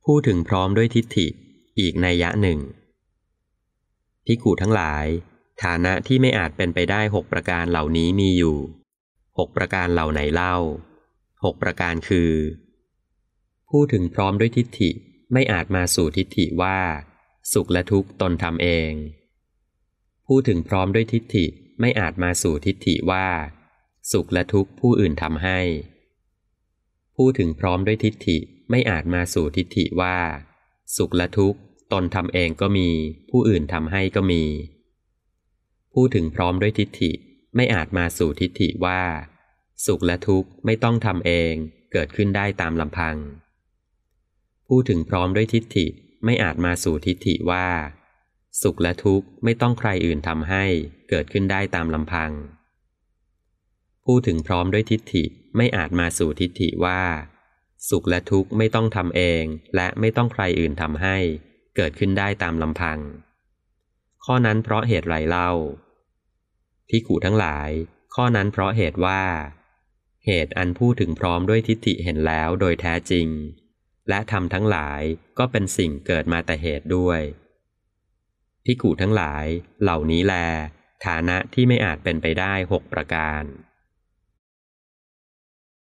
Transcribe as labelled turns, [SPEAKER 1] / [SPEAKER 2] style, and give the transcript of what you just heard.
[SPEAKER 1] พูดถึงพร้อมด้วยทิฏฐิอีกนัยยะหนึ่งภิกขุทั้งหลายฐานะที่ไม่อาจเป็นไปได้6ประการเหล่านี้มีอยู่6ประการเหล่าไหนเล่า6ประการคือพูดถึงพร้อมด้วยทิฏฐิไม่อาจมาสู่ทิฏฐิว่าสุขและทุกข์ตนทำเองพูดถึงพร้อมด้วยทิฏฐิไม่อาจมาสู่ทิฏฐิว่าสุขและทุกข์ผู้อื่นทำให้พูดถึงพร้อมด้วยทิฏฐิไม่อาจมาสู่ทิฏฐิว่าสุขและทุกข์ตนทำเองก็มีผู้อื่นทำให้ก็มีพูดถึงพร้อมด้วยทิฏฐิไม่อาจมาสู่ทิฏฐิว่าสุขและทุกข์ไม่ต้องทำเองเกิดขึ้นได้ตามลำพังพูดถึงพร้อมด้วยทิฏฐิไม่อาจมาสู่ทิฏฐิว่าสุขและทุกข์ไม่ต้องใครอื่นทำให้เกิดขึ้นได้ตามลำพังพูดถึงพร้อมด้วยทิฏฐิไม่อาจมาสู่ทิฏฐิว่าสุขและทุกข์ไม่ต้องทำเองและไม่ต้องใครอื่นทำให้เกิดขึ้นได้ตามลำพังข้อนั้นเพราะเหตุไรเล่าภิกขุทั้งหลายข้อนั้นเพราะเหตุว่าเหตุอันพูดถึงพร้อมด้วยทิฏฐิเห็นแล้วโดยแท้จริงและธรรมทั้งหลายก็เป็นสิ่งเกิดมาแต่เหตุด้วยภิกขุทั้งหลายเหล่านี้แลฐานะที่ไม่อาจเป็นไปได้6ประการ